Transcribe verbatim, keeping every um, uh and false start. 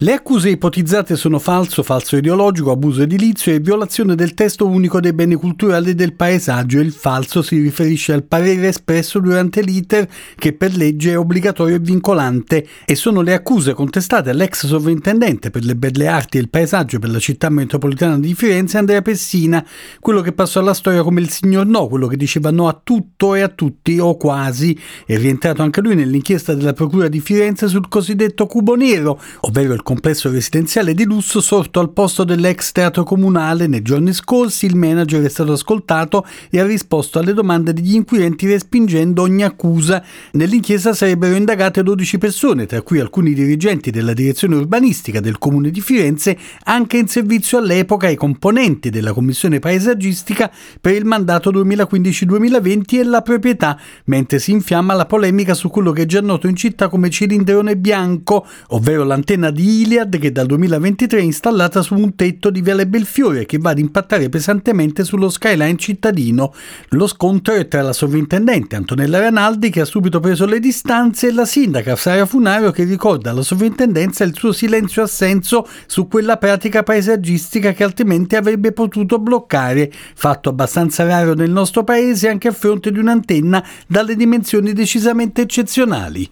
Le accuse ipotizzate sono falso, falso ideologico, abuso edilizio e violazione del testo unico dei beni culturali e del paesaggio. Il falso si riferisce al parere espresso durante l'iter che per legge è obbligatorio e vincolante, e sono le accuse contestate all'ex sovrintendente per le belle arti e il paesaggio per la città metropolitana di Firenze, Andrea Pessina, quello che passò alla storia come il signor no, quello che diceva no a tutto e a tutti o quasi. È rientrato anche lui nell'inchiesta della procura di Firenze sul cosiddetto cubo nero, ovvero il complesso residenziale di lusso sorto al posto dell'ex teatro comunale. Nei giorni scorsi il manager è stato ascoltato e ha risposto alle domande degli inquirenti respingendo ogni accusa. Nell'inchiesta sarebbero indagate dodici persone, tra cui alcuni dirigenti della direzione urbanistica del comune di Firenze, anche in servizio all'epoca, e componenti della commissione paesaggistica per il mandato duemilaquindici duemilaventi e la proprietà, mentre si infiamma la polemica su quello che è già noto in città come cilindrone bianco, ovvero l'antenna di Iliad che dal duemilaventitré è installata su un tetto di Viale Belfiore che va ad impattare pesantemente sullo skyline cittadino. Lo scontro è tra la sovrintendente Antonella Ranaldi, che ha subito preso le distanze, e la sindaca Sara Funaro, che ricorda alla sovrintendenza il suo silenzio assenso su quella pratica paesaggistica che altrimenti avrebbe potuto bloccare, fatto abbastanza raro nel nostro paese anche a fronte di un'antenna dalle dimensioni decisamente eccezionali.